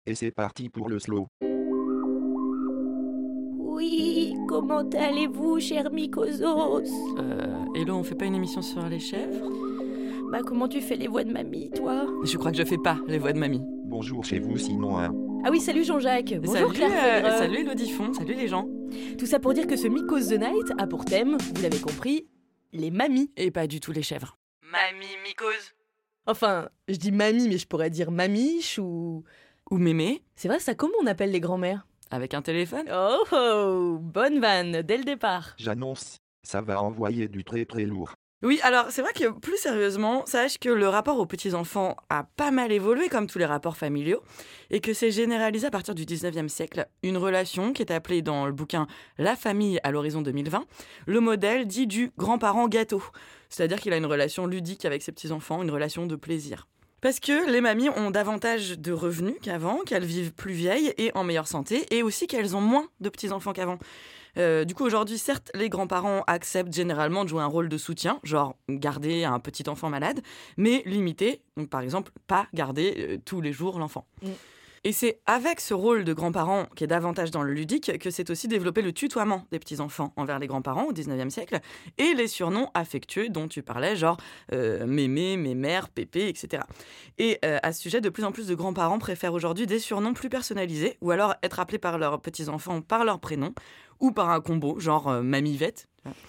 Et c'est parti pour le slow. Oui, comment allez-vous, cher Mycosos? Hello, on fait pas une émission sur les chèvres? Bah, comment tu fais les voix de mamie, toi? Je crois que je fais pas les voix de mamie. Bonjour chez vous sinon hein. Ah oui, salut Jean-Jacques. Bonjour Salut, Claire Fégreux. salut Elodie Font, salut les gens. Tout ça pour dire que ce Mycos the Night a pour thème, vous l'avez compris, les mamies. Et pas du tout les chèvres. Mamie mycose. Enfin, je dis mamie, mais je pourrais dire mamiche ou... Ou mémé, C'est vrai, ça comment on appelle les grands-mères? avec un téléphone. Oh oh, bonne vanne, dès le départ. J'annonce, ça va envoyer du très très lourd. Oui, alors c'est vrai que plus sérieusement, sache que le rapport aux petits-enfants a pas mal évolué comme tous les rapports familiaux et que c'est généralisé à partir du 19e siècle. Une relation qui est appelée dans le bouquin La famille à l'horizon 2020, le modèle dit du grand-parent gâteau. C'est-à-dire qu'il a une relation ludique avec ses petits-enfants, une relation de plaisir. Parce que les mamies ont davantage de revenus qu'avant, qu'elles vivent plus vieilles et en meilleure santé, et aussi qu'elles ont moins de petits-enfants qu'avant. Du coup, aujourd'hui, certes, les grands-parents acceptent généralement de jouer un rôle de soutien, genre garder un petit enfant malade, mais limité, donc par exemple, pas garder tous les jours l'enfant. Et c'est avec ce rôle de grand-parent qui est davantage dans le ludique que s'est aussi développé le tutoiement des petits-enfants envers les grands-parents au 19e siècle et les surnoms affectueux dont tu parlais, genre mémé, mémère, pépé, etc. Et à ce sujet, de plus en plus de grands-parents préfèrent aujourd'hui des surnoms plus personnalisés ou alors être appelés par leurs petits-enfants par leur prénom ou par un combo, genre mamie-vette,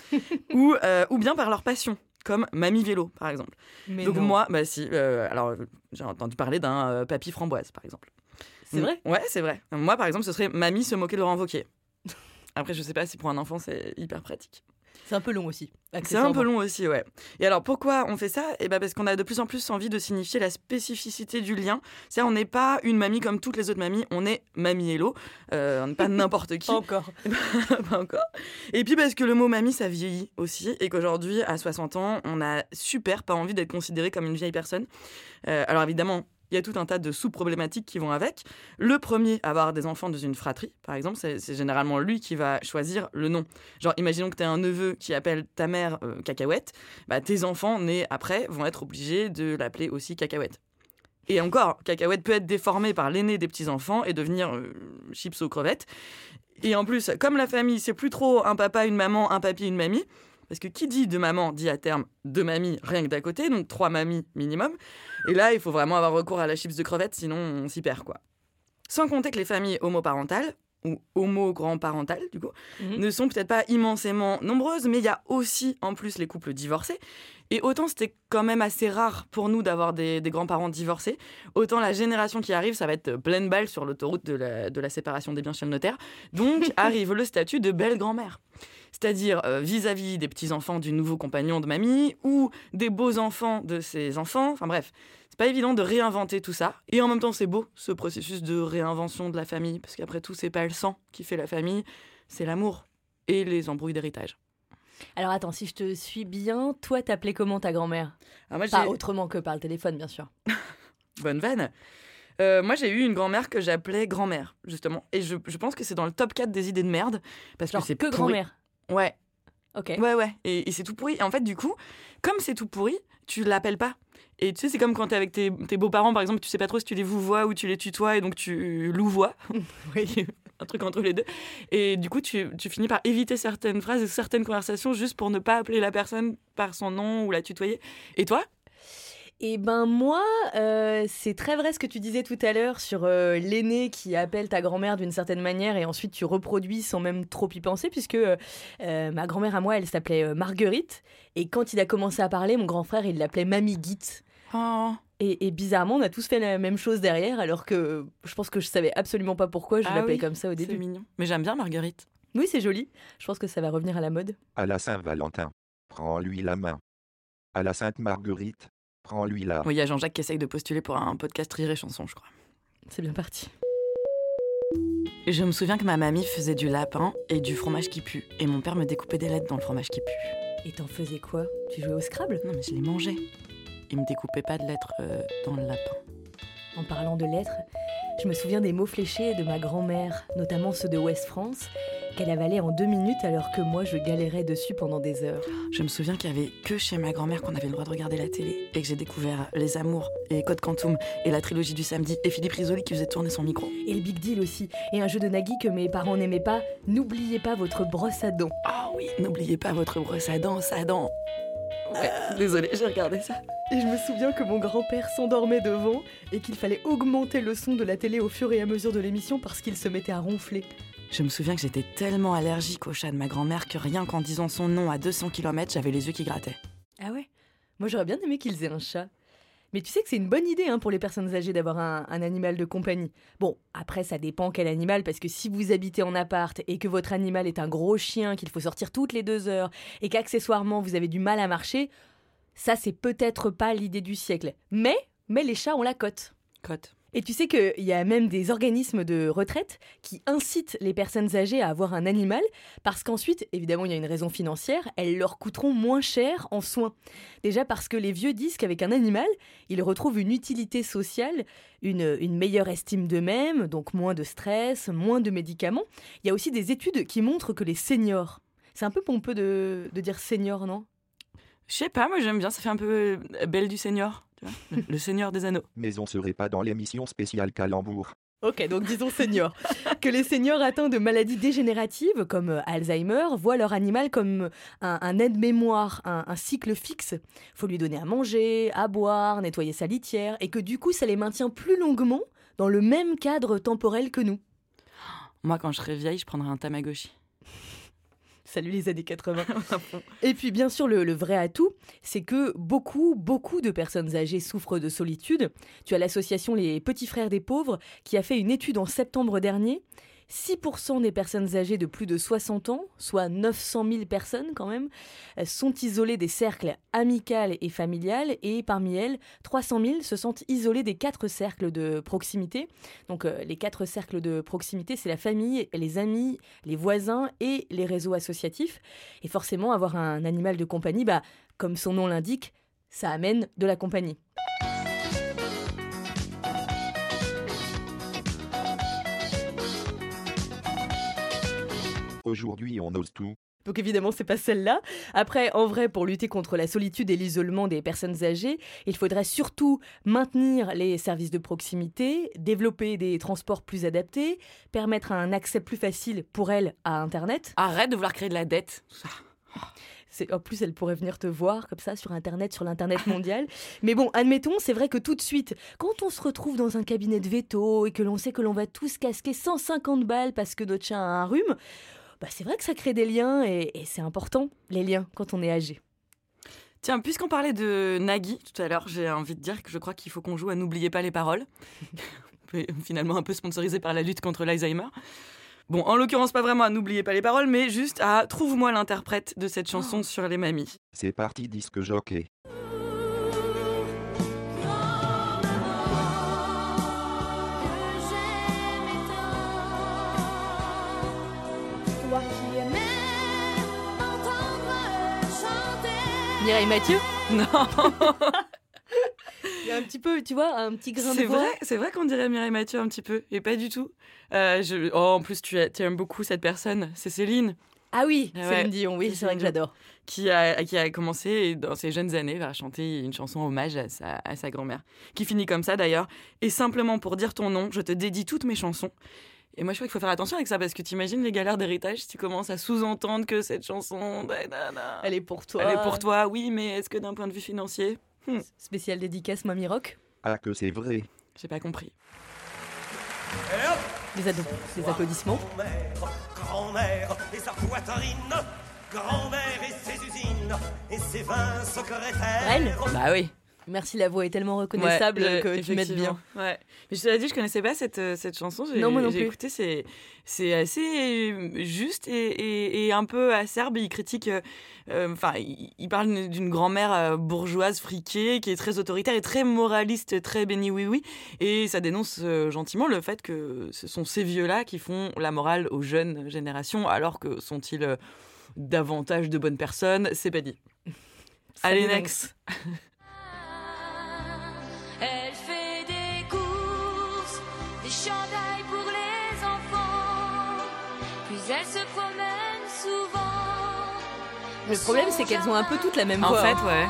ou bien par leur passion, comme mamie vélo, par exemple. Mais Donc non. moi, bah si, alors j'ai entendu parler d'un papy framboise, par exemple. C'est vrai? Ouais, c'est vrai. Moi, par exemple, ce serait mamie se moquer de Laurent Wauquiez. Après, je sais pas si pour un enfant, c'est hyper pratique. C'est un peu long aussi. C'est un peu long aussi, ouais. Et alors, pourquoi on fait ça? Eh ben, parce qu'on a de plus en plus envie de signifier la spécificité du lien. C'est-à-dire, on n'est pas une mamie comme toutes les autres mamies, on est mamie Hello. On n'est pas n'importe qui. Encore. Pas encore. Et puis parce que le mot mamie, ça vieillit aussi, et qu'aujourd'hui, à 60 ans, on a super pas envie d'être considéré comme une vieille personne. Alors évidemment, il y a tout un tas de sous-problématiques qui vont avec. Le premier, avoir des enfants dans une fratrie, par exemple, c'est généralement lui qui va choisir le nom. Genre, imaginons que tu as un neveu qui appelle ta mère Cacahuète, bah, tes enfants nés après vont être obligés de l'appeler aussi Cacahuète. Et encore, Cacahuète peut être déformé par l'aîné des petits-enfants et devenir chips aux crevettes. Et en plus, comme la famille, c'est plus trop un papa, une maman, un papy, une mamie, parce que qui dit deux mamans dit à terme deux mamies rien que d'à côté, donc 3 mamies minimum. Et là, il faut vraiment avoir recours à la chips de crevettes, sinon on s'y perd, quoi. Sans compter que les familles homoparentales, ou homo-grand-parentales, du coup, ne sont peut-être pas immensément nombreuses, mais il y a aussi, en plus, les couples divorcés. Et autant c'était quand même assez rare pour nous d'avoir des grands-parents divorcés, autant la génération qui arrive, ça va être pleine balle sur l'autoroute de la séparation des biens chez le notaire. Donc arrive le statut de belle grand-mère. C'est-à-dire vis-à-vis des petits-enfants du nouveau compagnon de mamie ou des beaux-enfants de ses enfants. Enfin bref, c'est pas évident de réinventer tout ça. Et en même temps, c'est beau, ce processus de réinvention de la famille. Parce qu'après tout, c'est pas le sang qui fait la famille, c'est l'amour et les embrouilles d'héritage. Alors attends, si je te suis bien, toi t'appelais comment ta grand-mère? Alors moi, Pas autrement que par le téléphone, bien sûr. Bonne vanne. Moi, j'ai eu une grand-mère que j'appelais grand-mère, justement. Et je pense que c'est dans le top 4 des idées de merde. Parce Genre que c'est que pourri. grand-mère. Ouais. Ok. Ouais. Et c'est tout pourri. Et en fait, du coup, comme c'est tout pourri, tu l'appelles pas. Et tu sais, c'est comme quand t'es avec tes beaux-parents, par exemple, tu sais pas trop si tu les vouvoies ou tu les tutoies, et donc tu louvoies. Oui, un truc entre les deux. Et du coup, tu finis par éviter certaines phrases et certaines conversations juste pour ne pas appeler la personne par son nom ou la tutoyer. Et toi? Eh ben moi, c'est très vrai ce que tu disais tout à l'heure sur l'aîné qui appelle ta grand-mère d'une certaine manière et ensuite tu reproduis sans même trop y penser puisque ma grand-mère à moi, elle s'appelait Marguerite et quand il a commencé à parler, mon grand frère, il l'appelait Mamie Guite. Oh. Et bizarrement, on a tous fait la même chose derrière alors que je pense que je savais absolument pas pourquoi je l'appelais oui, comme ça au c'est début. mignon. Mais j'aime bien Marguerite. Oui, c'est joli. Je pense que ça va revenir à la mode. À la Saint-Valentin, prends-lui la main. À la Sainte-Marguerite, prends-lui la... Oui, il y a Jean-Jacques qui essaye de postuler pour un podcast Rire et Chanson, je crois. C'est bien parti. Je me souviens que ma mamie faisait du lapin et du fromage qui pue. Et mon père me découpait des lettres dans le fromage qui pue. Et t'en faisais quoi? Tu jouais au Scrabble? Non, mais je les mangeais. Il me découpait pas de lettres dans le lapin. En parlant de lettres, je me souviens des mots fléchés de ma grand-mère, notamment ceux de Ouest France, qu'elle avalait en 2 minutes alors que moi je galérais dessus pendant des heures. Je me souviens qu'il y avait que chez ma grand-mère qu'on avait le droit de regarder la télé et que j'ai découvert Les Amours et Code Quantum et la trilogie du samedi et Philippe Risoli qui faisait tourner son micro. Et le Big Deal aussi, et un jeu de Nagui que mes parents n'aimaient pas, N'oubliez pas votre brosse à dents. Ah oui, n'oubliez pas votre brosse à dents, Ouais, désolée, j'ai regardé ça. Et je me souviens que mon grand-père s'endormait devant et qu'il fallait augmenter le son de la télé au fur et à mesure de l'émission parce qu'il se mettait à ronfler. Je me souviens que j'étais tellement allergique au chat de ma grand-mère que rien qu'en disant son nom à 200 km, j'avais les yeux qui grattaient. Ah ouais? Moi j'aurais bien aimé qu'ils aient un chat. Mais tu sais que c'est une bonne idée pour les personnes âgées d'avoir un animal de compagnie. Bon, après ça dépend quel animal, parce que si vous habitez en appart et que votre animal est un gros chien qu'il faut sortir toutes les 2 heures et qu'accessoirement vous avez du mal à marcher, ça c'est peut-être pas l'idée du siècle. Mais les chats ont la cote. Et tu sais qu'il y a même des organismes de retraite qui incitent les personnes âgées à avoir un animal parce qu'ensuite, évidemment, il y a une raison financière, elles leur coûteront moins cher en soins. Déjà parce que les vieux disent qu'avec un animal, ils retrouvent une utilité sociale, une meilleure estime d'eux-mêmes, donc moins de stress, moins de médicaments. Il y a aussi des études qui montrent que les seniors, c'est un peu pompeux de dire senior, non ? Je sais pas, moi j'aime bien, ça fait un peu Belle du Seigneur, tu vois, le Seigneur des Anneaux. Mais on serait pas dans l'émission spéciale Calembour. Ok, donc disons seniors. Que les seniors atteints de maladies dégénératives comme Alzheimer voient leur animal comme un aide-mémoire, un cycle fixe. Faut lui donner à manger, à boire, nettoyer sa litière, et que du coup ça les maintient plus longuement dans le même cadre temporel que nous. Moi quand je serai vieille, je prendrai un Tamagotchi. Salut les années 80. Et puis bien sûr, le vrai atout, c'est que beaucoup de personnes âgées souffrent de solitude. Tu as l'association Les Petits Frères des Pauvres qui a fait une étude en septembre dernier. 6% des personnes âgées de plus de 60 ans, soit 900 000 personnes quand même, sont isolées des cercles amicaux et familiales, et parmi elles, 300 000 se sentent isolées des 4 cercles de proximité. Donc les 4 cercles de proximité, c'est la famille, les amis, les voisins et les réseaux associatifs. Et forcément, avoir un animal de compagnie, comme son nom l'indique, ça amène de la compagnie. Aujourd'hui, on ose tout. Donc évidemment, c'est pas celle-là. Après, en vrai, pour lutter contre la solitude et l'isolement des personnes âgées, il faudrait surtout maintenir les services de proximité, développer des transports plus adaptés, permettre un accès plus facile pour elles à Internet. Arrête de vouloir créer de la dette. En plus, elle pourrait venir te voir comme ça sur Internet, sur l'Internet mondial. Mais bon, admettons, c'est vrai que tout de suite, quand on se retrouve dans un cabinet de veto et que l'on sait que l'on va tous casquer 150 balles parce que notre chien a un rhume, c'est vrai que ça crée des liens et c'est important, les liens, quand on est âgé. Tiens, puisqu'on parlait de Nagui tout à l'heure, j'ai envie de dire que je crois qu'il faut qu'on joue à N'oubliez pas les paroles. Finalement un peu sponsorisé par la lutte contre l'Alzheimer. Bon, en l'occurrence, pas vraiment à N'oubliez pas les paroles, mais juste à trouve-moi l'interprète de cette chanson sur les mamies. C'est parti, disque jockey. Mireille Mathieu ? Non. Il y a un petit peu, tu vois, un petit grain de voix. C'est vrai qu'on dirait Mireille Mathieu un petit peu, et pas du tout. En plus, tu aimes beaucoup cette personne, c'est Céline. Ah oui, Ouais, Céline Dion, oui, c'est vrai que j'adore. Qui a commencé dans ses jeunes années à chanter une chanson hommage à sa grand-mère, qui finit comme ça d'ailleurs. Et simplement pour dire ton nom, je te dédie toutes mes chansons. Et moi, je crois qu'il faut faire attention avec ça, parce que t'imagines les galères d'héritage si tu commences à sous-entendre que cette chanson... Elle est pour toi. Elle est pour toi, oui, mais est-ce que d'un point de vue financier Spéciale dédicace Mamie Rock. Ah, que c'est vrai. J'ai pas compris. Les applaudissements. Grand-mère et sa poitrine, grand-mère et ses usines, et ses vins secrétaires. Reine. Bah oui. Merci, la voix est tellement reconnaissable que tu m'aides bien. Ouais. Mais je te l'ai dit, je connaissais pas cette chanson. Non, moi non plus. J'ai écouté, c'est assez juste et un peu acerbe. Il critique, il parle d'une grand-mère bourgeoise friquée qui est très autoritaire et très moraliste, très béni oui. Et ça dénonce gentiment le fait que ce sont ces vieux-là qui font la morale aux jeunes générations, alors que sont-ils davantage de bonnes personnes? C'est pas dit. Allez, next. Elle fait des courses, des chandails pour les enfants, puis elles se promènent souvent. Le problème, c'est qu'elles ont un peu toutes la même En voix. fait, hein. ouais.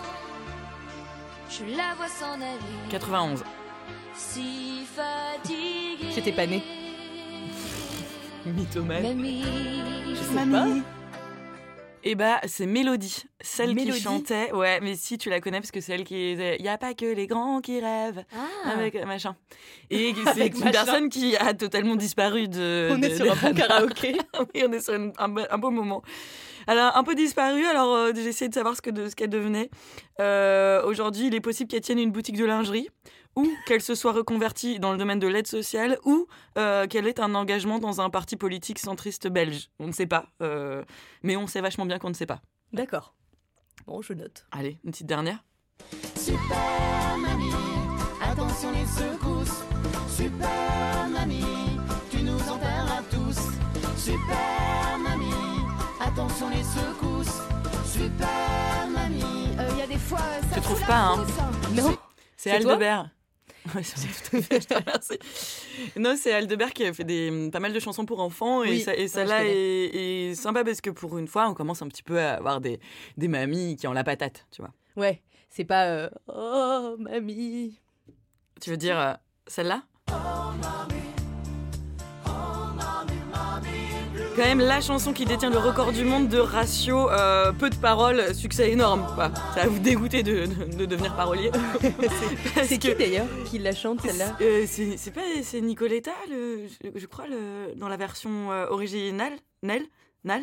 Je la vois s'en aller, 91. si fatiguée. J'étais pas née. Mythomane. Mamie, Je sais pas. Et bah, c'est Mélodie, celle Mélodie qui chantait. Ouais, mais si tu la connais, parce que c'est elle qui disait y a pas que les grands qui rêvent. Ah. Avec machin. Et c'est Avec une machin. personne qui a totalement disparu de. On est sur un bon karaoké. Oui, on est sur un beau moment. Elle a un peu disparu, alors j'ai essayé de savoir ce qu'elle devenait. Aujourd'hui, il est possible qu'elle tienne une boutique de lingerie, ou qu'elle se soit reconvertie dans le domaine de l'aide sociale, ou qu'elle ait un engagement dans un parti politique centriste belge. On ne sait pas, mais on sait vachement bien qu'on ne sait pas. D'accord. Bon, je note. Allez, une petite dernière. Super mamie, attention les secousses. Super mamie, tu nous enterreras tous. Super mamie, attention les secousses. Super mamie, y a des fois ça Tu trouves fout pas, la hein frousse. Non. C'est C'est toi Aldebert. Ouais, c'est tout à fait, je te remercie. Non, c'est Aldebert qui a fait pas mal de chansons pour enfants. Et, Oui, celle-là je connais. est sympa parce que pour une fois, on commence un petit peu à avoir des mamies qui ont la patate, tu vois. Ouais, c'est pas oh mamie. Tu veux dire celle-là? Quand même la chanson qui détient le record du monde de ratio peu de paroles, succès énorme, quoi. Ça va vous dégoûter de devenir parolier. Parce C'est qui que- d'ailleurs qui la chante celle-là? c'est Nicoletta, je crois, dans la version originale, Nal.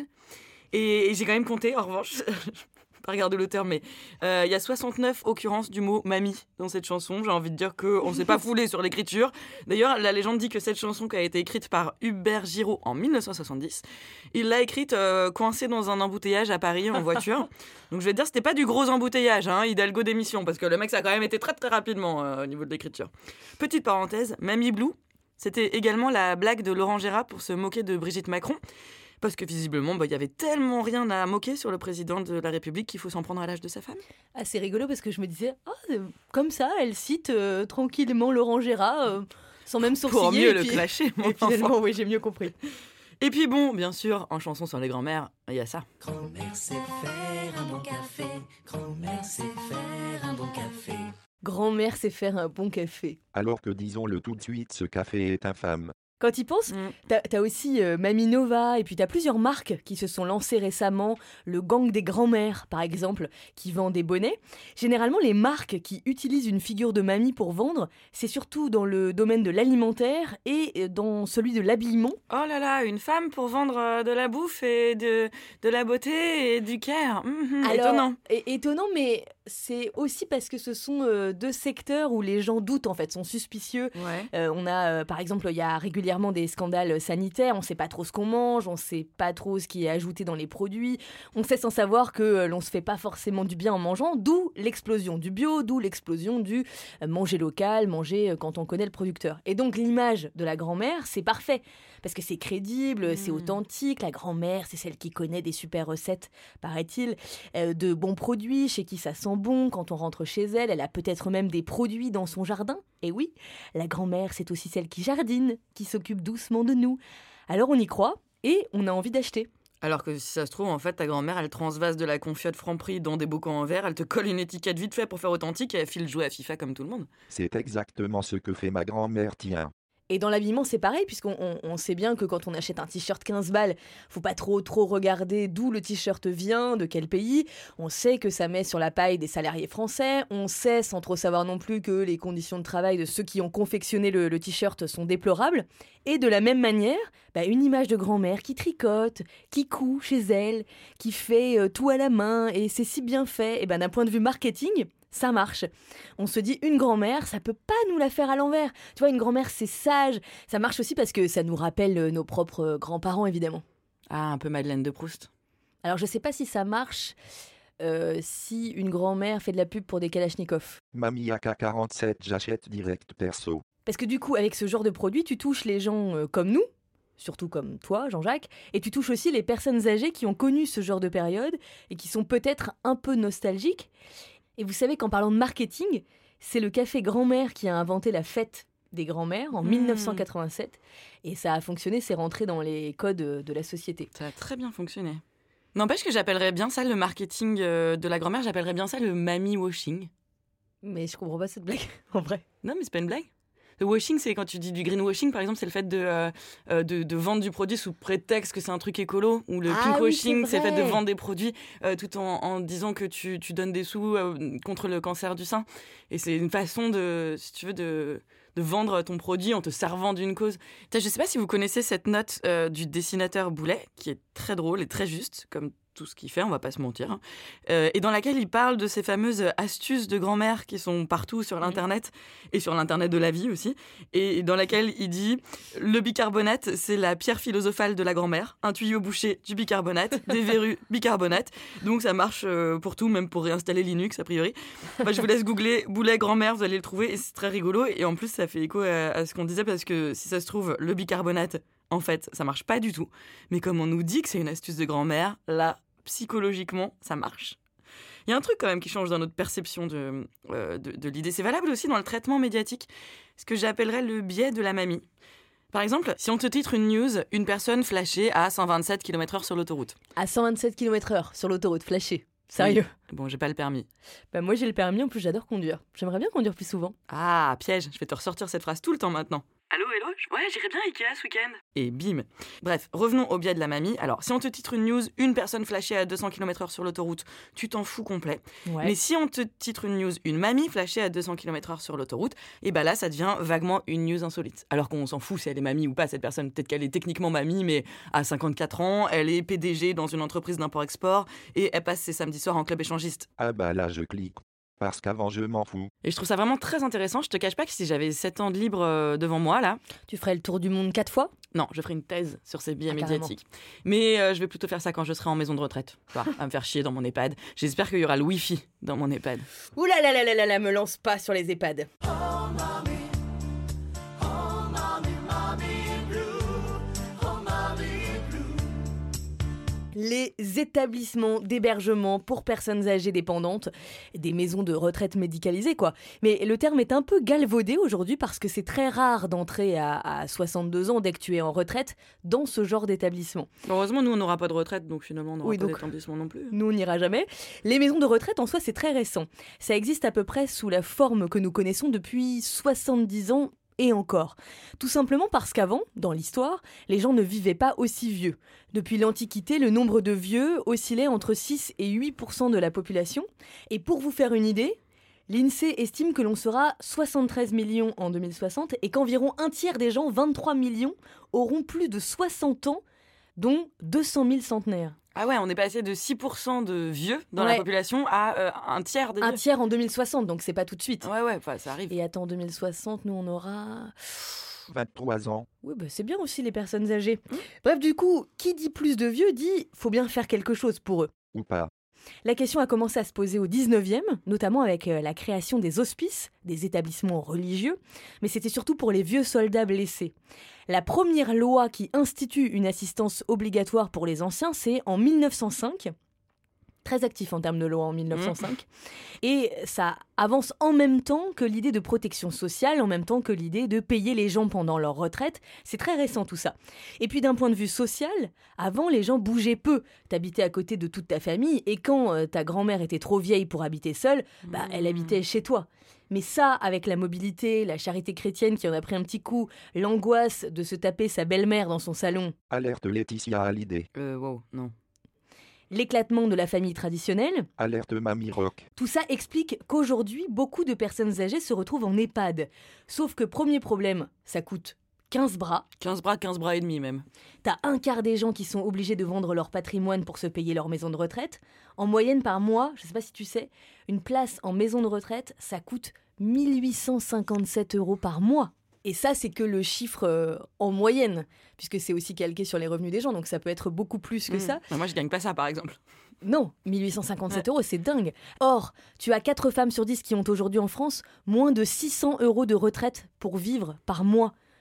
Et j'ai quand même compté, en revanche, pas regarder l'auteur, mais il y a 69 occurrences du mot mamie dans cette chanson. J'ai envie de dire qu'on ne s'est pas foulé sur l'écriture. D'ailleurs, la légende dit que cette chanson qui a été écrite par Hubert Giraud en 1970, il l'a écrite coincé dans un embouteillage à Paris en voiture. Donc je vais te dire, c'était pas du gros embouteillage, hein, Hidalgo d'émission, parce que le mec, ça a quand même été très très rapidement au niveau de l'écriture. Petite parenthèse, Mamie Blue, c'était également la blague de Laurent Gérard pour se moquer de Brigitte Macron. Parce que visiblement, il y avait tellement rien à moquer sur le président de la République qu'il faut s'en prendre à l'âge de sa femme. Ah, c'est rigolo parce que je me disais, comme ça, elle cite tranquillement Laurent Gérard, sans même sourciller. Pour mieux et le puis- clasher, mon Et finalement, enfant. oui, j'ai mieux compris. Et puis bon, bien sûr, en chanson sur les grands-mères, il y a ça. Grand-mère sait faire un bon café. Grand-mère sait faire un bon café. Grand-mère sait faire un bon café. Alors que disons-le tout de suite, ce café est infâme. Quand y penses, t'as aussi Mamie Nova, et puis t'as plusieurs marques qui se sont lancées récemment, le gang des grands-mères par exemple, qui vend des bonnets. Généralement, les marques qui utilisent une figure de mamie pour vendre, c'est surtout dans le domaine de l'alimentaire et dans celui de l'habillement. Oh là là, une femme pour vendre de la bouffe et de la beauté et du care. Étonnant. Étonnant, mais c'est aussi parce que ce sont deux secteurs où les gens doutent en fait, sont suspicieux. Ouais. On a, par exemple, il y a régulièrement des scandales sanitaires, on ne sait pas trop ce qu'on mange, on ne sait pas trop ce qui est ajouté dans les produits, on sait sans savoir que l'on ne se fait pas forcément du bien en mangeant, d'où l'explosion du bio, d'où l'explosion du manger local, manger quand on connaît le producteur. Et donc l'image de la grand-mère, c'est parfait, parce que c'est crédible, c'est authentique, la grand-mère, c'est celle qui connaît des super recettes, paraît-il, de bons produits, chez qui ça sent bon, quand on rentre chez elle, elle a peut-être même des produits dans son jardin. Et oui, la grand-mère, c'est aussi celle qui jardine, qui s'occupe doucement de nous. Alors on y croit et on a envie d'acheter. Alors que si ça se trouve, en fait, ta grand-mère, elle transvase de la confiote Franprix dans des bocaux en verre, elle te colle une étiquette vite fait pour faire authentique et elle file jouer à FIFA comme tout le monde. C'est exactement ce que fait ma grand-mère, tiens. Et dans l'habillement, c'est pareil, puisqu'on sait bien que quand on achète un t-shirt 15 balles, faut pas trop regarder d'où le t-shirt vient, de quel pays. On sait que ça met sur la paille des salariés français. On sait, sans trop savoir non plus, que les conditions de travail de ceux qui ont confectionné le t-shirt sont déplorables. Et de la même manière, une image de grand-mère qui tricote, qui coud chez elle, qui fait tout à la main, et c'est si bien fait. Et d'un point de vue marketing, ça marche. On se dit, une grand-mère, ça peut pas nous la faire à l'envers. Tu vois, une grand-mère, c'est sage. Ça marche aussi parce que ça nous rappelle nos propres grands-parents, évidemment. Ah, un peu Madeleine de Proust. Alors, je sais pas si ça marche si une grand-mère fait de la pub pour des Kalachnikov. Mamie AK-47, j'achète direct perso. Parce que du coup, avec ce genre de produit, tu touches les gens comme nous, surtout comme toi, Jean-Jacques, et tu touches aussi les personnes âgées qui ont connu ce genre de période et qui sont peut-être un peu nostalgiques. Et vous savez qu'en parlant de marketing, c'est le café grand-mère qui a inventé la fête des grands-mères en 1987. Et ça a fonctionné, c'est rentré dans les codes de la société. Ça a très bien fonctionné. N'empêche que j'appellerais bien ça le marketing de la grand-mère, j'appellerais bien ça le mammy washing. Mais je comprends pas cette blague, en vrai. Non, mais c'est pas une blague. Le washing, c'est quand tu dis du greenwashing, par exemple, c'est le fait de vendre du produit sous prétexte que c'est un truc écolo. Ou le pinkwashing, c'est le fait de vendre des produits tout en disant que tu donnes des sous contre le cancer du sein. Et c'est une façon si tu veux, de vendre ton produit en te servant d'une cause. Je sais pas si vous connaissez cette note du dessinateur Boulet, qui est très drôle et très juste, comme tout ce qu'il fait, on va pas se mentir, hein. Et dans laquelle il parle de ces fameuses astuces de grand-mère qui sont partout sur l'internet et sur l'internet de la vie aussi, et dans laquelle il dit le bicarbonate c'est la pierre philosophale de la grand-mère, un tuyau bouché du bicarbonate, des verrues bicarbonate, donc ça marche pour tout, même pour réinstaller Linux a priori. Enfin, je vous laisse googler Boulet grand-mère, vous allez le trouver et c'est très rigolo, et en plus ça fait écho à ce qu'on disait, parce que si ça se trouve le bicarbonate en fait ça marche pas du tout, mais comme on nous dit que c'est une astuce de grand-mère, là psychologiquement, ça marche. Il y a un truc quand même qui change dans notre perception de l'idée. C'est valable aussi dans le traitement médiatique, ce que j'appellerais le biais de la mamie. Par exemple, si on te titre une news, une personne flashée à 127 km/h sur l'autoroute. À 127 km/h sur l'autoroute, flashée. Sérieux. Oui. Bon, j'ai pas le permis. Moi j'ai le permis, en plus j'adore conduire. J'aimerais bien conduire plus souvent. Ah, piège, je vais te ressortir cette phrase tout le temps maintenant. Allô, hello, ouais, j'irai bien à Ikea ce week-end. Et bim. Bref, revenons au biais de la mamie. Alors, si on te titre une news, une personne flashée à 200 km/h sur l'autoroute, tu t'en fous complet. Ouais. Mais si on te titre une news, une mamie flashée à 200 km/h sur l'autoroute, et bah là, ça devient vaguement une news insolite. Alors qu'on s'en fout si elle est mamie ou pas, cette personne. Peut-être qu'elle est techniquement mamie, mais à 54 ans, elle est PDG dans une entreprise d'import-export et elle passe ses samedis soirs en club échangiste. Ah bah là, je clique. Parce qu'avant, je m'en fous. Et je trouve ça vraiment très intéressant. Je te cache pas que si j'avais 7 ans de libre devant moi, là... Tu ferais le tour du monde 4 fois ? Non, je ferais une thèse sur ces biais médiatiques. Mais je vais plutôt faire ça quand je serai en maison de retraite. À me faire chier dans mon EHPAD. J'espère qu'il y aura le Wi-Fi dans mon EHPAD. Ouh là là là là là, me lance pas sur les EHPAD. Les établissements d'hébergement pour personnes âgées dépendantes, des maisons de retraite médicalisées quoi. Mais le terme est un peu galvaudé aujourd'hui parce que c'est très rare d'entrer à 62 ans dès que tu es en retraite dans ce genre d'établissement. Heureusement, nous on n'aura pas de retraite, donc finalement on n'aura pas d'établissement non plus. Nous on n'ira jamais. Les maisons de retraite en soi c'est très récent. Ça existe à peu près sous la forme que nous connaissons depuis 70 ans. Et encore. Tout simplement parce qu'avant, dans l'histoire, les gens ne vivaient pas aussi vieux. Depuis l'Antiquité, le nombre de vieux oscillait entre 6 et 8% de la population. Et pour vous faire une idée, l'INSEE estime que l'on sera 73 millions en 2060 et qu'environ un tiers des gens, 23 millions, auront plus de 60 ans, dont 200 000 centenaires. Ah ouais, on est passé de 6% de vieux dans la population à un tiers des vieux. Un tiers en 2060, donc c'est pas tout de suite. Ouais, ça arrive. Et attends, en 2060, nous on aura... 23 ans. Oui, c'est bien aussi les personnes âgées. Bref, du coup, qui dit plus de vieux dit faut bien faire quelque chose pour eux. Ou pas. La question a commencé à se poser au 19e, notamment avec la création des hospices, des établissements religieux, mais c'était surtout pour les vieux soldats blessés. La première loi qui institue une assistance obligatoire pour les anciens, c'est en 1905. Très actif en termes de loi en 1905. Et ça avance en même temps que l'idée de protection sociale, en même temps que l'idée de payer les gens pendant leur retraite. C'est très récent tout ça. Et puis d'un point de vue social, avant les gens bougeaient peu. T'habitais à côté de toute ta famille et quand ta grand-mère était trop vieille pour habiter seule, elle habitait chez toi. Mais ça, avec la mobilité, la charité chrétienne qui en a pris un petit coup, l'angoisse de se taper sa belle-mère dans son salon. Alerte Laetitia Hallyday. Wow, non. L'éclatement de la famille traditionnelle. Alerte Mamie Rock. Tout ça explique qu'aujourd'hui, beaucoup de personnes âgées se retrouvent en EHPAD. Sauf que premier problème, ça coûte 15 bras. 15 bras et demi même. T'as un quart des gens qui sont obligés de vendre leur patrimoine pour se payer leur maison de retraite. En moyenne par mois, je sais pas si tu sais, une place en maison de retraite, ça coûte 1 857 € par mois. Et ça, c'est que le chiffre en moyenne, puisque c'est aussi calqué sur les revenus des gens, donc ça peut être beaucoup plus que ça. Moi, je gagne pas ça, par exemple. Non, 1 857 €, c'est dingue. Or, tu as 4 femmes sur 10 qui ont aujourd'hui en France moins de 600 € de retraite pour vivre par mois.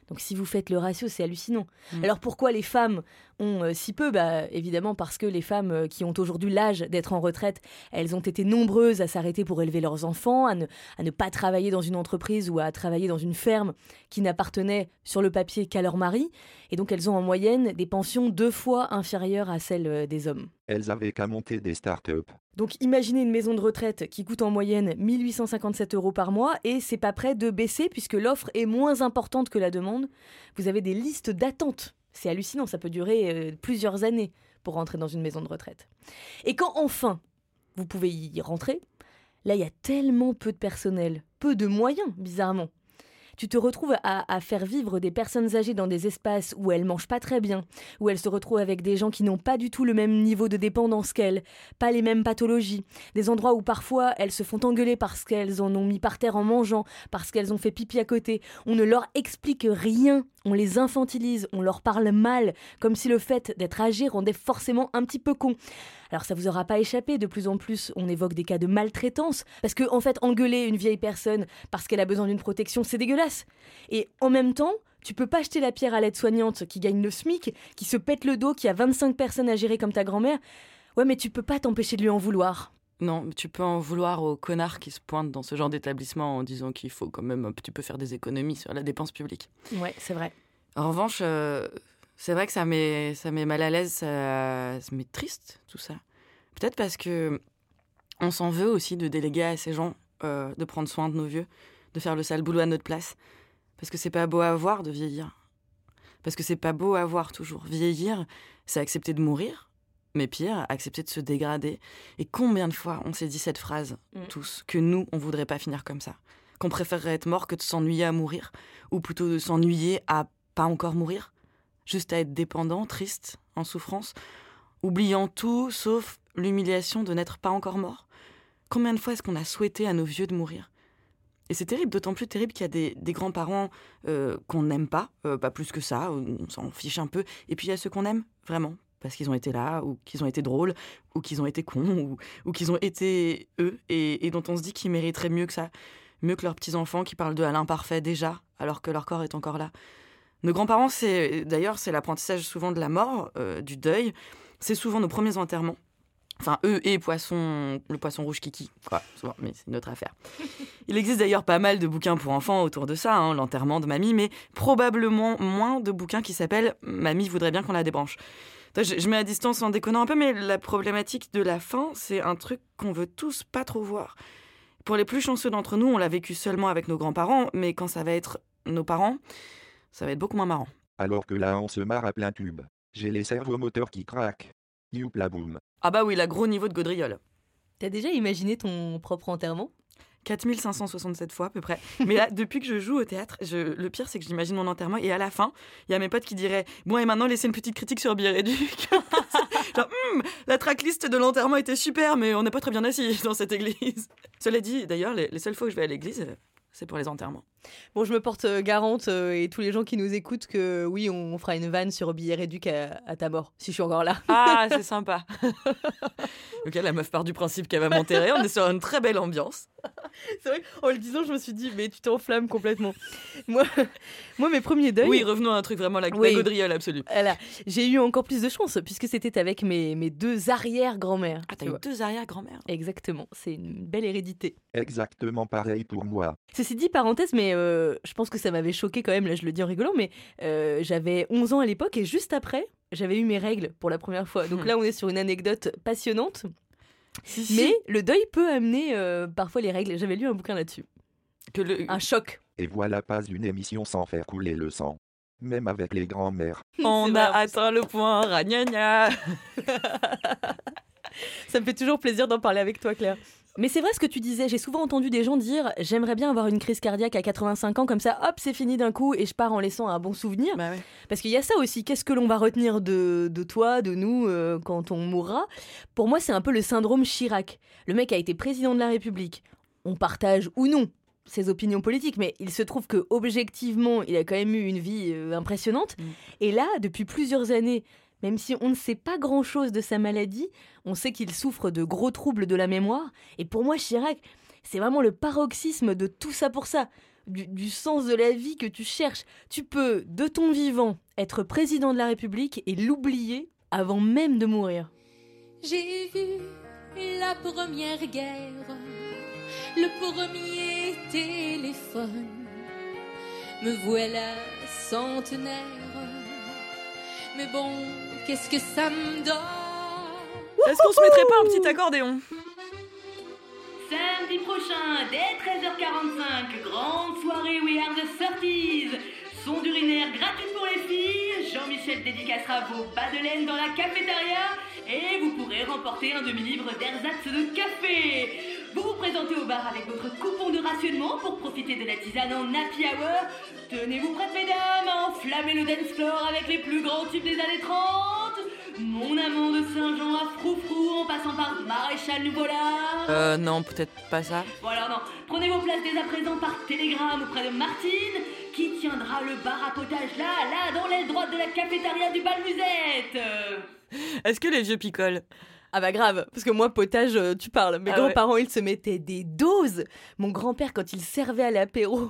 Donc si vous faites le ratio, c'est hallucinant. Alors pourquoi les femmes ont si peu ? Évidemment parce que les femmes qui ont aujourd'hui l'âge d'être en retraite, elles ont été nombreuses à s'arrêter pour élever leurs enfants, à ne pas travailler dans une entreprise ou à travailler dans une ferme qui n'appartenait sur le papier qu'à leur mari. Et donc elles ont en moyenne des pensions 2 fois inférieures à celles des hommes. Elles avaient qu'à monter des start-up. Donc imaginez une maison de retraite qui coûte en moyenne 1 857 € par mois et c'est pas prêt de baisser puisque l'offre est moins importante que la demande. Vous avez des listes d'attente. C'est hallucinant, ça peut durer plusieurs années pour rentrer dans une maison de retraite. Et quand enfin vous pouvez y rentrer, là il y a tellement peu de personnel, peu de moyens bizarrement. Tu te retrouves à faire vivre des personnes âgées dans des espaces où elles mangent pas très bien, où elles se retrouvent avec des gens qui n'ont pas du tout le même niveau de dépendance qu'elles, pas les mêmes pathologies, des endroits où parfois elles se font engueuler parce qu'elles en ont mis par terre en mangeant, parce qu'elles ont fait pipi à côté. On ne leur explique rien, on les infantilise, on leur parle mal, comme si le fait d'être âgé rendait forcément un petit peu con. Alors ça vous aura pas échappé, de plus en plus on évoque des cas de maltraitance, parce que en fait engueuler une vieille personne parce qu'elle a besoin d'une protection, c'est dégueulasse. Et en même temps, tu peux pas jeter la pierre à l'aide-soignante qui gagne le SMIC, qui se pète le dos, qui a 25 personnes à gérer comme ta grand-mère. Ouais, mais tu peux pas t'empêcher de lui en vouloir. Non, tu peux en vouloir aux connards qui se pointent dans ce genre d'établissement en disant qu'il faut quand même un petit peu faire des économies sur la dépense publique. Ouais, c'est vrai. En revanche, c'est vrai que ça met mal à l'aise, ça me met triste, tout ça. Peut-être parce que on s'en veut aussi de déléguer à ces gens de prendre soin de nos vieux, de faire le sale boulot à notre place. Parce que c'est pas beau à voir de vieillir. Parce que c'est pas beau à voir toujours. Vieillir, c'est accepter de mourir, mais pire, accepter de se dégrader. Et combien de fois on s'est dit cette phrase, tous, que nous, on voudrait pas finir comme ça. Qu'on préférerait être mort que de s'ennuyer à mourir, ou plutôt de s'ennuyer à pas encore mourir. Juste à être dépendant, triste, en souffrance, oubliant tout sauf l'humiliation de n'être pas encore mort. Combien de fois est-ce qu'on a souhaité à nos vieux de mourir ? Et c'est terrible, d'autant plus terrible qu'il y a des grands-parents qu'on n'aime pas plus que ça, on s'en fiche un peu. Et puis il y a ceux qu'on aime, vraiment, parce qu'ils ont été là, ou qu'ils ont été drôles, ou qu'ils ont été cons, ou qu'ils ont été eux, et dont on se dit qu'ils mériteraient mieux que ça. Mieux que leurs petits-enfants qui parlent de à l'imparfait déjà, alors que leur corps est encore là. Nos grands-parents, c'est l'apprentissage souvent de la mort, du deuil. C'est souvent nos premiers enterrements. Enfin, eux et le poisson rouge kiki, quoi, souvent, mais c'est une autre affaire. Il existe d'ailleurs pas mal de bouquins pour enfants autour de ça, l'enterrement de mamie, mais probablement moins de bouquins qui s'appellent « Mamie voudrait bien qu'on la débranche ». Je mets à distance en déconnant un peu, mais la problématique de la fin, c'est un truc qu'on veut tous pas trop voir. Pour les plus chanceux d'entre nous, on l'a vécu seulement avec nos grands-parents, mais quand ça va être nos parents, ça va être beaucoup moins marrant. Alors que là on se marre à plein tube. J'ai les servomoteurs qui craquent. Youpla boum. Ah bah oui, la gros niveau de gaudriole. T'as déjà imaginé ton propre enterrement ? 4567 fois à peu près. Mais là, depuis que je joue au théâtre, le pire c'est que j'imagine mon enterrement et à la fin, il y a mes potes qui diraient « Bon et maintenant laissez une petite critique sur Billet Réduc ». Genre la tracklist de l'enterrement était super mais on n'est pas très bien assis dans cette église. Cela dit, d'ailleurs, les seules fois où je vais à l'église, c'est pour les enterrements. Bon, je me porte garante et tous les gens qui nous écoutent que oui, on fera une vanne sur Billet Réduc à ta mort, si je suis encore là. Ah, c'est sympa. Ok, la meuf part du principe qu'elle va m'enterrer, on est sur une très belle ambiance. C'est vrai qu'en le disant, je me suis dit, mais tu t'enflammes complètement. Moi, mes premiers deuils... Oui, revenons à un truc vraiment la gaudriole absolue. Voilà. J'ai eu encore plus de chance, puisque c'était avec mes 2 arrière-grand-mères. Ah, t'as eu 2 arrière-grand-mères. Exactement, c'est une belle hérédité. Exactement pareil pour moi. Ceci dit, parenthèse, mais je pense que ça m'avait choqué quand même, là je le dis en rigolant, mais j'avais 11 ans à l'époque et juste après, j'avais eu mes règles pour la première fois. Donc là, on est sur une anecdote passionnante. Mais le deuil peut amener parfois les règles. J'avais lu un bouquin là-dessus. Un choc. Et voilà pas une émission sans faire couler le sang. Même avec les grands-mères. On a atteint le point, ragnagna. Ça me fait toujours plaisir d'en parler avec toi, Claire. Mais c'est vrai ce que tu disais, j'ai souvent entendu des gens dire « J'aimerais bien avoir une crise cardiaque à 85 ans, comme ça, hop, c'est fini d'un coup et je pars en laissant un bon souvenir. » Bah ouais. Parce qu'il y a ça aussi, qu'est-ce que l'on va retenir de toi, de nous, quand on mourra ? Pour moi, c'est un peu le syndrome Chirac. Le mec a été président de la République. On partage ou non ses opinions politiques, mais il se trouve que objectivement, il a quand même eu une vie impressionnante. Et là, depuis plusieurs années... Même si on ne sait pas grand-chose de sa maladie, on sait qu'il souffre de gros troubles de la mémoire. Et pour moi, Chirac, c'est vraiment le paroxysme de tout ça pour ça. du sens de la vie que tu cherches. Tu peux, de ton vivant, être président de la République et l'oublier avant même de mourir. J'ai vu la première guerre, le premier téléphone. Me voilà centenaire. Mais bon, qu'est-ce que ça me donne? Est-ce qu'on se mettrait pas un petit accordéon? Samedi prochain, dès 13h45, grande soirée We Are the 30s. Son d'urinaire gratuit pour les filles. Jean-Michel dédicacera vos bas de laine dans la cafétéria. Et vous pourrez remporter un demi-livre d'ersatz de café. Vous vous présentez au bar avec votre coupon de rationnement pour profiter de la tisane en happy hour. Tenez-vous prêtes, mesdames, à enflammer le dance floor avec les plus grands tubes des années 30. Mon amant de Saint-Jean à Froufrou en passant par Maréchal Nouveau-Lard. Non, peut-être pas ça. Bon alors non, prenez vos places dès à présent par télégramme auprès de Martine, qui tiendra le bar à potage là, dans l'aile droite de la cafétéria du Bal-Musette. Est-ce que les vieux picolent? Ah bah grave, parce que moi, potage, tu parles. Mes grands-parents, ils se mettaient des doses. Mon grand-père, quand il servait à l'apéro,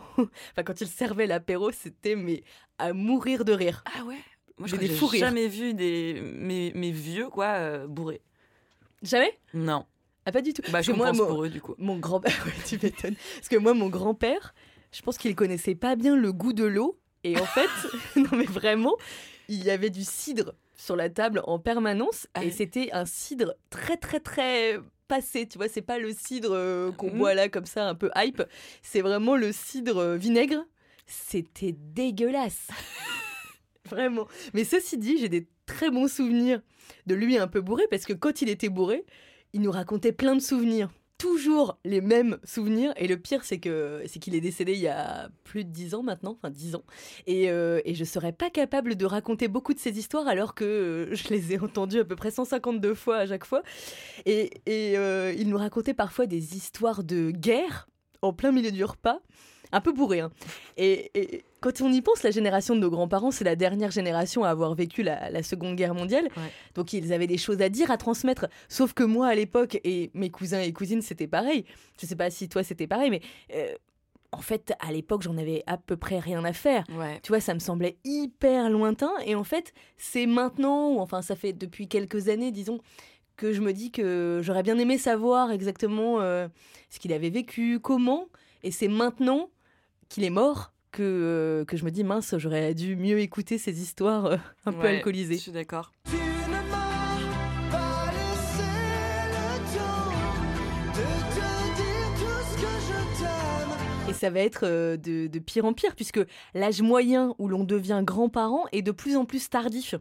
c'était à mourir de rire. Ah ouais? Moi, J'ai je des n'ai fous rires. jamais vu mes vieux, bourrés. Jamais? Non. Ah, pas du tout. Bah, je pense pour eux, du coup. Mon grand-père, ouais, tu m'étonnes. Parce que moi, mon grand-père, je pense qu'il connaissait pas bien le goût de l'eau. Et en fait, non mais vraiment, il y avait du cidre sur la table en permanence. Et c'était un cidre très, très, très passé. Tu vois, c'est pas le cidre qu'on boit là, comme ça, un peu hype. C'est vraiment le cidre vinaigre. C'était dégueulasse. Vraiment. Mais ceci dit, j'ai des très bons souvenirs de lui un peu bourré, parce que quand il était bourré, il nous racontait plein de souvenirs. Toujours les mêmes souvenirs. Et le pire, c'est qu'il est décédé il y a plus de 10 ans maintenant, enfin 10 ans. Et je ne serais pas capable de raconter beaucoup de ces histoires, alors que je les ai entendues à peu près 152 fois à chaque fois. Et il nous racontait parfois des histoires de guerre en plein milieu du repas. Un peu bourré, hein. Et quand on y pense, la génération de nos grands-parents, c'est la dernière génération à avoir vécu la Seconde Guerre mondiale. Ouais. Donc ils avaient des choses à dire, à transmettre. Sauf que moi, à l'époque, et mes cousins et cousines, c'était pareil. Je sais pas si toi, c'était pareil, mais en fait, à l'époque, j'en avais à peu près rien à faire. Ouais. Tu vois, ça me semblait hyper lointain. Et en fait, c'est maintenant, ou enfin, ça fait depuis quelques années, disons, que je me dis que j'aurais bien aimé savoir exactement ce qu'il avait vécu, comment. Et c'est maintenant qu'il est mort que je me dis, mince, j'aurais dû mieux écouter ces histoires un peu alcoolisées. Je suis d'accord. Tu ne m'as pas laissé le temps de te dire tout ce que je t'aime. Et ça va être de pire en pire, puisque l'âge moyen où l'on devient grand-parent est de plus en plus tardif.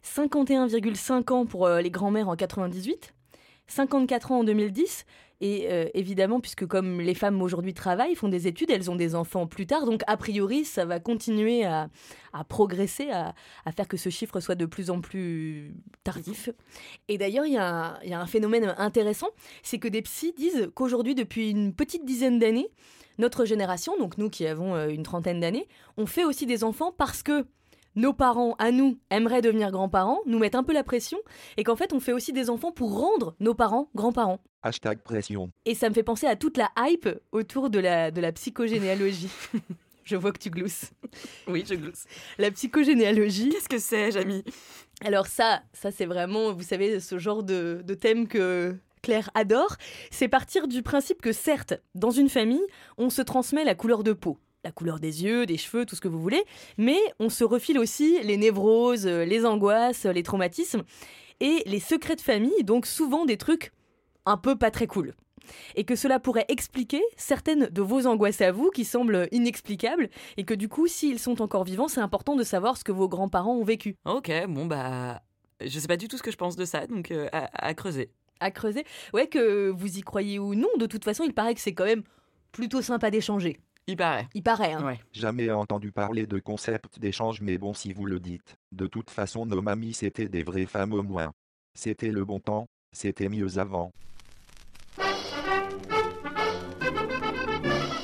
51,5 ans pour les grands-mères en 98, 54 ans en 2010. Et évidemment, puisque comme les femmes aujourd'hui travaillent, font des études, elles ont des enfants plus tard. Donc, a priori, ça va continuer à progresser, à faire que ce chiffre soit de plus en plus tardif. Et d'ailleurs, il y a un phénomène intéressant, c'est que des psys disent qu'aujourd'hui, depuis une petite dizaine d'années, notre génération, donc nous qui avons une trentaine d'années, on fait aussi des enfants parce que nos parents, à nous, aimeraient devenir grands-parents, nous mettent un peu la pression, et qu'en fait, on fait aussi des enfants pour rendre nos parents grands-parents. #pression. Et ça me fait penser à toute la hype autour de la psychogénéalogie. Je vois que tu glousses. Oui, je glousse. La psychogénéalogie... Qu'est-ce que c'est, Jamy? Alors ça c'est vraiment, vous savez, ce genre de thème que Claire adore. C'est partir du principe que certes, dans une famille, on se transmet la couleur de peau. La couleur des yeux, des cheveux, tout ce que vous voulez, mais on se refile aussi les névroses, les angoisses, les traumatismes et les secrets de famille, donc souvent des trucs un peu pas très cool. Et que cela pourrait expliquer certaines de vos angoisses à vous qui semblent inexplicables et que du coup, s'ils sont encore vivants, c'est important de savoir ce que vos grands-parents ont vécu. Ok, bon bah, je sais pas du tout ce que je pense de ça, donc à creuser. À creuser. Ouais, que vous y croyez ou non, de toute façon, il paraît que c'est quand même plutôt sympa d'échanger. Il paraît. Il paraît, hein. Ouais. Jamais entendu parler de concept d'échange, mais bon, si vous le dites. De toute façon, nos mamies, c'était des vraies femmes au moins. C'était le bon temps, c'était mieux avant.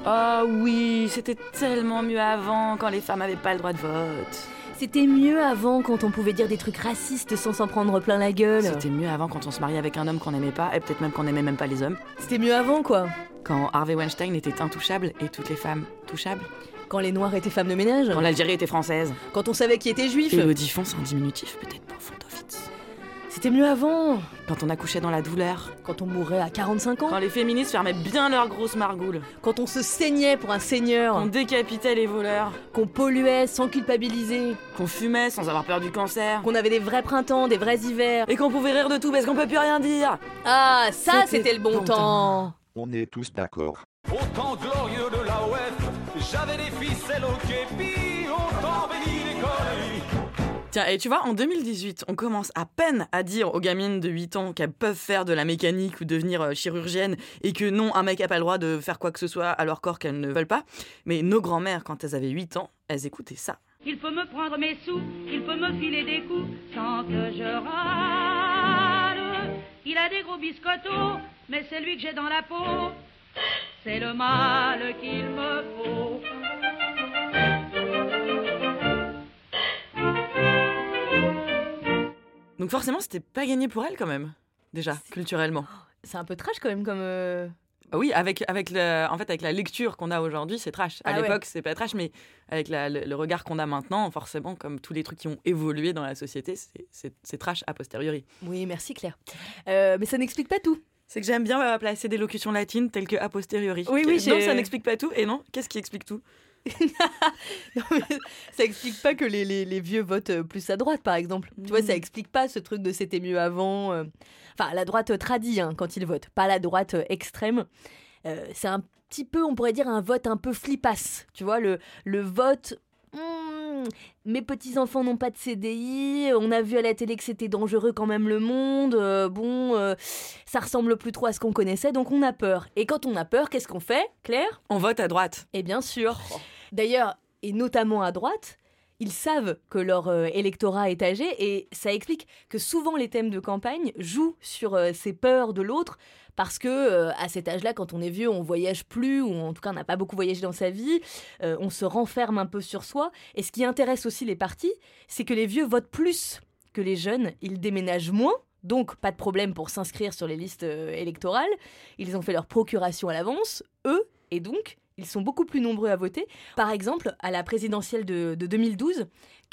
Oh oui, c'était tellement mieux avant, quand les femmes avaient pas le droit de vote. C'était mieux avant quand on pouvait dire des trucs racistes sans s'en prendre plein la gueule. C'était mieux avant quand on se mariait avec un homme qu'on n'aimait pas, et peut-être même qu'on n'aimait même pas les hommes. C'était mieux avant, quoi. Quand Harvey Weinstein était intouchable et toutes les femmes touchables. Quand les Noirs étaient femmes de ménage. Quand l'Algérie était française. Quand on savait qui était juif. Élodie Fon, c'est un diminutif peut-être pour Fondowitz. C'était mieux avant. Quand on accouchait dans la douleur. Quand on mourait à 45 ans. Quand les féministes fermaient bien leurs grosses margoules. Quand on se saignait pour un seigneur. Qu'on décapitait les voleurs. Qu'on polluait sans culpabiliser. Qu'on fumait sans avoir peur du cancer. Qu'on avait des vrais printemps, des vrais hivers. Et qu'on pouvait rire de tout parce qu'on peut plus rien dire. Ah, ça c'était le bon temps. On est tous d'accord. Au temps glorieux de la OF, j'avais des ficelles au képi, au temps béni l'école. Tiens, et tu vois, en 2018, on commence à peine à dire aux gamines de 8 ans qu'elles peuvent faire de la mécanique ou devenir chirurgienne et que non, un mec n'a pas le droit de faire quoi que ce soit à leur corps qu'elles ne veulent pas. Mais nos grand-mères, quand elles avaient 8 ans, elles écoutaient ça. Il faut me prendre mes sous, il faut me filer des coups sans que je râle. Il a des gros biscottos, mais c'est lui que j'ai dans la peau. C'est le mal qu'il me faut. Donc forcément, c'était pas gagné pour elle quand même, déjà, culturellement. C'est un peu trash quand même comme... Oui, avec la lecture qu'on a aujourd'hui, c'est trash. À l'époque, c'est pas trash, mais avec le regard qu'on a maintenant, forcément, comme tous les trucs qui ont évolué dans la société, c'est trash a posteriori. Oui, merci Claire. Mais ça n'explique pas tout. C'est que j'aime bien placer des locutions latines telles que a posteriori. Oui, non, ça n'explique pas tout. Et non, qu'est-ce qui explique tout? Non, mais ça explique pas que les vieux votent plus à droite, par exemple. Tu vois, ça explique pas ce truc de c'était mieux avant. Enfin, la droite tradie, hein, quand ils votent, pas la droite extrême. C'est un petit peu, on pourrait dire, un vote un peu flippasse. Tu vois, le vote... mes petits-enfants n'ont pas de CDI, on a vu à la télé que c'était dangereux quand même le monde, ça ressemble plus trop à ce qu'on connaissait, donc on a peur. Et quand on a peur, qu'est-ce qu'on fait, Claire ? On vote à droite. Et bien sûr. D'ailleurs, et notamment à droite, ils savent que leur électorat est âgé et ça explique que souvent les thèmes de campagne jouent sur ces peurs de l'autre parce que à cet âge-là, quand on est vieux, on voyage plus ou en tout cas on n'a pas beaucoup voyagé dans sa vie, on se renferme un peu sur soi. Et ce qui intéresse aussi les partis, c'est que les vieux votent plus que les jeunes, ils déménagent moins. Donc, pas de problème pour s'inscrire sur les listes électorales. Ils ont fait leur procuration à l'avance, eux, et donc... ils sont beaucoup plus nombreux à voter. Par exemple, à la présidentielle de 2012,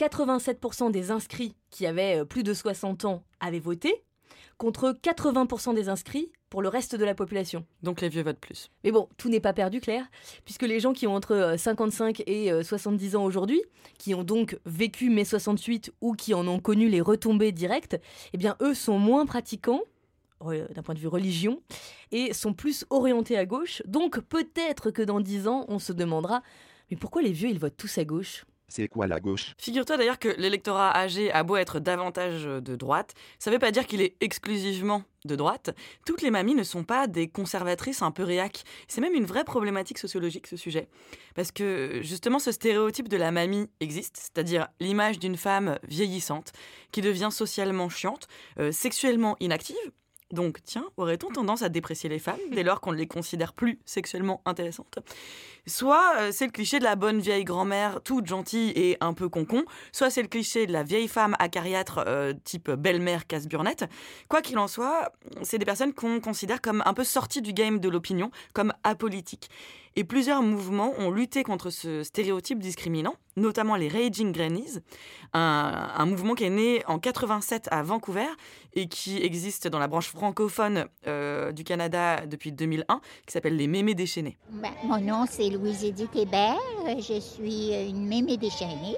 87% des inscrits qui avaient plus de 60 ans avaient voté, contre 80% des inscrits pour le reste de la population. Donc les vieux votent plus. Mais bon, tout n'est pas perdu, Claire, puisque les gens qui ont entre 55 et 70 ans aujourd'hui, qui ont donc vécu mai 68 ou qui en ont connu les retombées directes, eh bien eux sont moins pratiquants, d'un point de vue religion, et sont plus orientés à gauche. Donc peut-être que dans 10 ans, on se demandera « Mais pourquoi les vieux, ils votent tous à gauche ?» C'est quoi la gauche ? Figure-toi d'ailleurs que l'électorat âgé a beau être davantage de droite, ça ne veut pas dire qu'il est exclusivement de droite. Toutes les mamies ne sont pas des conservatrices un peu réac. C'est même une vraie problématique sociologique, ce sujet. Parce que justement, ce stéréotype de la mamie existe, c'est-à-dire l'image d'une femme vieillissante qui devient socialement chiante, sexuellement inactive. Donc, tiens, aurait-on tendance à déprécier les femmes dès lors qu'on ne les considère plus sexuellement intéressantes ? Soit c'est le cliché de la bonne vieille grand-mère toute gentille et un peu concon, soit c'est le cliché de la vieille femme acariâtre type belle-mère casse-burnette. Quoi qu'il en soit, c'est des personnes qu'on considère comme un peu sorties du game de l'opinion, comme apolitiques. Et plusieurs mouvements ont lutté contre ce stéréotype discriminant, notamment les Raging Grannies, un mouvement qui est né en 87 à Vancouver et qui existe dans la branche francophone du Canada depuis 2001, qui s'appelle les Mémés déchaînées. Mon nom, c'est Louise-Édith Hébert. Je suis une mémé déchaînée.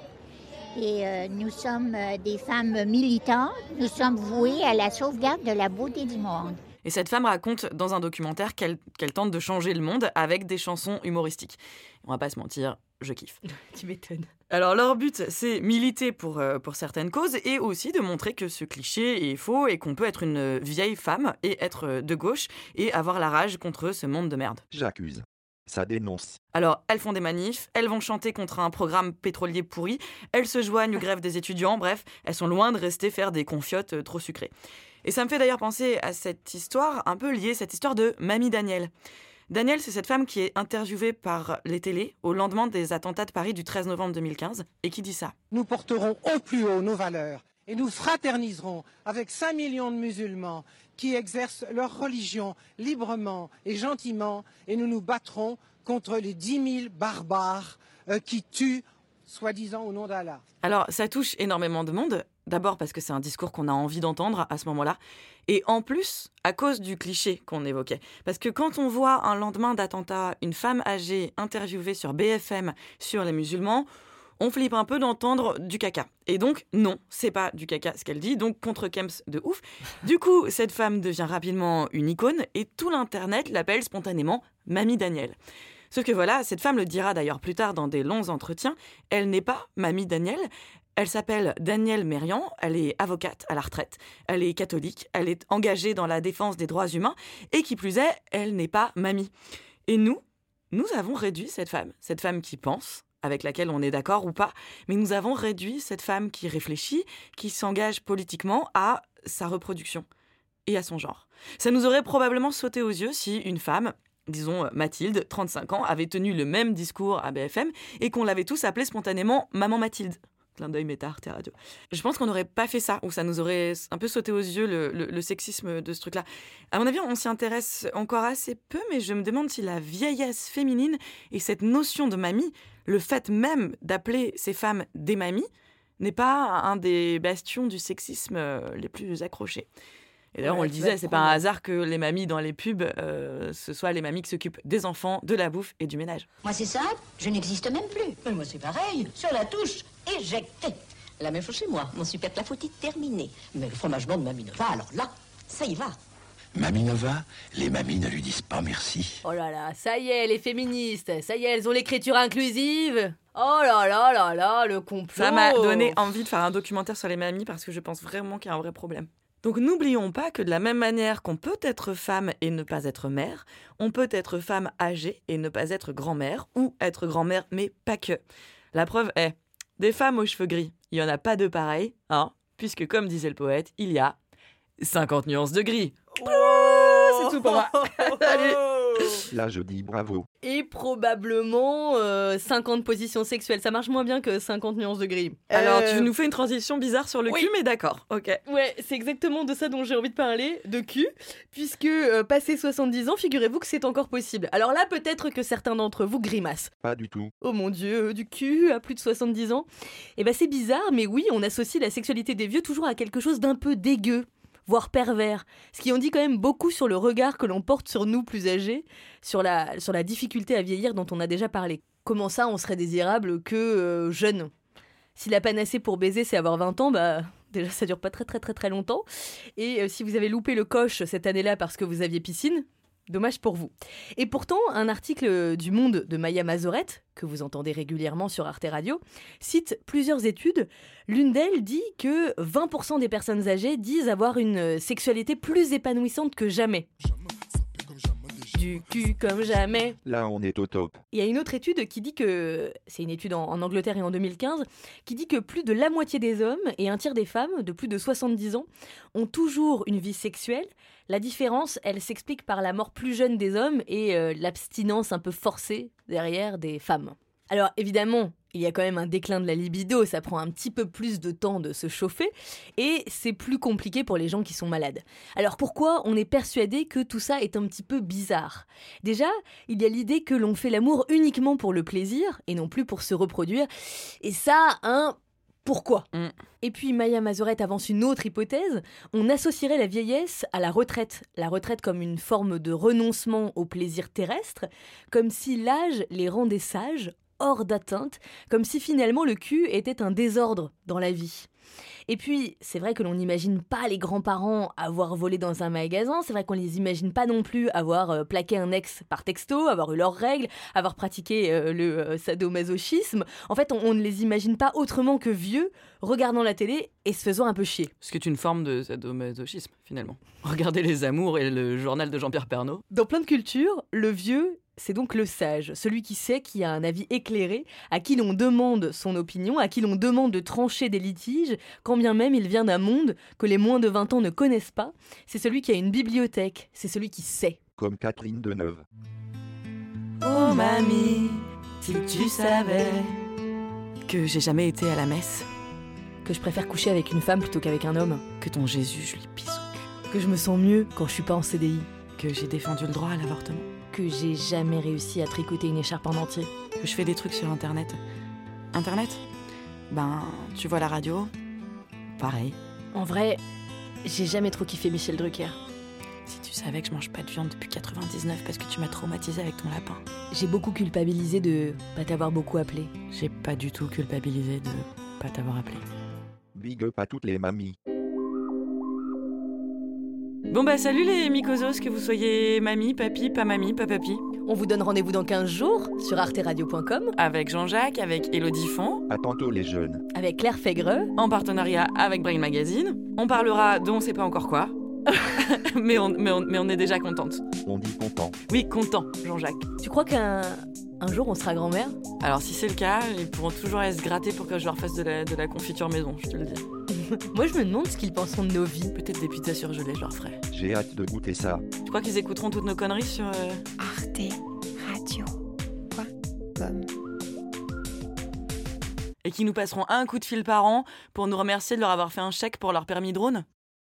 Et nous sommes des femmes militantes. Nous sommes vouées à la sauvegarde de la beauté du monde. Et cette femme raconte dans un documentaire qu'elle tente de changer le monde avec des chansons humoristiques. On va pas se mentir, je kiffe. Tu m'étonnes. Alors leur but, c'est militer pour certaines causes et aussi de montrer que ce cliché est faux et qu'on peut être une vieille femme et être de gauche et avoir la rage contre ce monde de merde. J'accuse. Ça dénonce. Alors, elles font des manifs, elles vont chanter contre un programme pétrolier pourri, elles se joignent aux grèves des étudiants, bref, elles sont loin de rester faire des confiottes trop sucrées. Et ça me fait d'ailleurs penser à cette histoire un peu liée, cette histoire de Mamie Daniel. Danielle, c'est cette femme qui est interviewée par les télés au lendemain des attentats de Paris du 13 novembre 2015 et qui dit ça. Nous porterons au plus haut nos valeurs et nous fraterniserons avec 5 millions de musulmans qui exercent leur religion librement et gentiment et nous nous battrons contre les 10 000 barbares qui tuent, soi-disant au nom d'Allah. Alors, ça touche énormément de monde. D'abord parce que c'est un discours qu'on a envie d'entendre à ce moment-là. Et en plus, à cause du cliché qu'on évoquait. Parce que quand on voit un lendemain d'attentat une femme âgée interviewée sur BFM sur les musulmans, on flippe un peu d'entendre du caca. Et donc, non, c'est pas du caca ce qu'elle dit, donc contre Kems de ouf. Du coup, cette femme devient rapidement une icône et tout l'internet l'appelle spontanément Mamie Danielle. Sauf que voilà, cette femme le dira d'ailleurs plus tard dans des longs entretiens, elle n'est pas Mamie Danielle. Elle s'appelle Danielle Mérian, elle est avocate à la retraite, elle est catholique, elle est engagée dans la défense des droits humains et qui plus est, elle n'est pas mamie. Et nous avons réduit cette femme qui pense, avec laquelle on est d'accord ou pas, mais nous avons réduit cette femme qui réfléchit, qui s'engage politiquement à sa reproduction et à son genre. Ça nous aurait probablement sauté aux yeux si une femme, disons Mathilde, 35 ans, avait tenu le même discours à BFM et qu'on l'avait tous appelée spontanément Maman Mathilde. Clin d'œil méta, Arte Radio. Je pense qu'on n'aurait pas fait ça, ou ça nous aurait un peu sauté aux yeux le sexisme de ce truc-là. À mon avis, on s'y intéresse encore assez peu, mais je me demande si la vieillesse féminine et cette notion de mamie, le fait même d'appeler ces femmes des mamies, n'est pas un des bastions du sexisme les plus accrochés. Et d'ailleurs, on le disait, c'est pas un hasard que les mamies dans les pubs, ce soient les mamies qui s'occupent des enfants, de la bouffe et du ménage. Moi, c'est simple, je n'existe même plus. Mais moi, c'est pareil. Sur la touche, éjecté. La même chose chez moi. Mon super clafoutis terminé. Mais le fromage blanc de Mamie Nova, alors là, ça y va. Mamie Nova, les mamies ne lui disent pas merci. Oh là là, ça y est, les féministes, ça y est, elles ont l'écriture inclusive. Oh là là là là, le complot. Ça m'a donné envie de faire un documentaire sur les mamies parce que je pense vraiment qu'il y a un vrai problème. Donc n'oublions pas que de la même manière qu'on peut être femme et ne pas être mère, on peut être femme âgée et ne pas être grand-mère, ou être grand-mère, mais pas que. La preuve est, des femmes aux cheveux gris, il n'y en a pas de pareil, hein, puisque comme disait le poète, il y a 50 nuances de gris. C'est tout pour moi. Allez. Là, je dis bravo. Et probablement 50 positions sexuelles. Ça marche moins bien que 50 nuances de gris. Alors, tu nous fais une transition bizarre sur le cul, mais d'accord, ok. Ouais, c'est exactement de ça dont j'ai envie de parler, de cul, puisque passé 70 ans, figurez-vous que c'est encore possible. Alors là, peut-être que certains d'entre vous grimacent. Pas du tout. Oh mon Dieu, du cul à plus de 70 ans. Eh ben c'est bizarre, mais oui, on associe la sexualité des vieux toujours à quelque chose d'un peu dégueu, voire pervers. Ce qui en dit quand même beaucoup sur le regard que l'on porte sur nous plus âgés, sur la difficulté à vieillir dont on a déjà parlé. Comment ça, on serait désirable que jeune ? Si la panacée pour baiser, c'est avoir 20 ans, bah déjà ça dure pas très longtemps. Et si vous avez loupé le coche cette année-là parce que vous aviez piscine, dommage pour vous. Et pourtant, un article du Monde de Maya Mazorette, que vous entendez régulièrement sur Arte Radio, cite plusieurs études. L'une d'elles dit que 20% des personnes âgées disent avoir une sexualité plus épanouissante que jamais. Du cul comme jamais. Là, on est au top. Il y a une autre étude qui dit que, c'est une étude en Angleterre et en 2015, qui dit que plus de la moitié des hommes et un tiers des femmes de plus de 70 ans ont toujours une vie sexuelle. La différence, elle s'explique par la mort plus jeune des hommes et l'abstinence un peu forcée derrière des femmes. Alors évidemment, il y a quand même un déclin de la libido, ça prend un petit peu plus de temps de se chauffer et c'est plus compliqué pour les gens qui sont malades. Alors pourquoi on est persuadé que tout ça est un petit peu bizarre ? Déjà, il y a l'idée que l'on fait l'amour uniquement pour le plaisir et non plus pour se reproduire. Et ça, pourquoi ? Et puis Maya Mazorette avance une autre hypothèse. On associerait la vieillesse à la retraite. La retraite comme une forme de renoncement au plaisir terrestre, comme si l'âge les rendait sages, hors d'atteinte, comme si finalement le cul était un désordre dans la vie. Et puis, c'est vrai que l'on n'imagine pas les grands-parents avoir volé dans un magasin, c'est vrai qu'on les imagine pas non plus avoir plaqué un ex par texto, avoir eu leurs règles, avoir pratiqué le sadomasochisme. En fait, on ne les imagine pas autrement que vieux, regardant la télé et se faisant un peu chier. Ce qui est une forme de sadomasochisme, finalement. Regardez Les Amours et le journal de Jean-Pierre Pernaut. Dans plein de cultures, le vieux, c'est donc le sage, celui qui sait, qui a un avis éclairé, à qui l'on demande son opinion, à qui l'on demande de trancher des litiges, quand bien même il vient d'un monde que les moins de 20 ans ne connaissent pas. C'est celui qui a une bibliothèque, c'est celui qui sait. Comme Catherine Deneuve. Oh mamie, si tu savais que j'ai jamais été à la messe, Que je préfère coucher avec une femme plutôt qu'avec un homme. que ton Jésus, je lui pisse au cul, Que je me sens mieux quand je suis pas en CDI. que j'ai défendu le droit à l'avortement, Que j'ai jamais réussi à tricoter une écharpe en entier. que je fais des trucs sur Internet. Internet ? Ben, tu vois la radio ? Pareil. En vrai, j'ai jamais trop kiffé Michel Drucker. Si tu savais que je mange pas de viande depuis 99 parce que tu m'as traumatisé avec ton lapin. J'ai beaucoup culpabilisé de pas t'avoir beaucoup appelé. J'ai pas du tout culpabilisé de pas t'avoir appelé. Big up à toutes les mamies. Bon bah salut les mycosos, que vous soyez mamie, papy, pas mamie, pas papy. On vous donne rendez-vous dans 15 jours sur arteradio.com Avec Jean-Jacques, avec Élodie Font, À tantôt les jeunes. avec Claire Fégreux. en partenariat avec Brain Magazine. On parlera de on sait pas encore quoi. mais on est déjà contente. On dit content. Oui, content, Jean-Jacques. Tu crois qu'un jour on sera grand-mère? Alors si c'est le cas, ils pourront toujours aller se gratter pour que je leur fasse de la confiture maison, je te le dis. Moi je me demande ce qu'ils penseront de nos vies. Peut-être des pizzas surgelées, je leur ferai. J'ai hâte de goûter ça. Tu crois qu'ils écouteront toutes nos conneries sur... arteradio.com. Et qu'ils nous passeront un coup de fil par an pour nous remercier de leur avoir fait un chèque pour leur permis drone?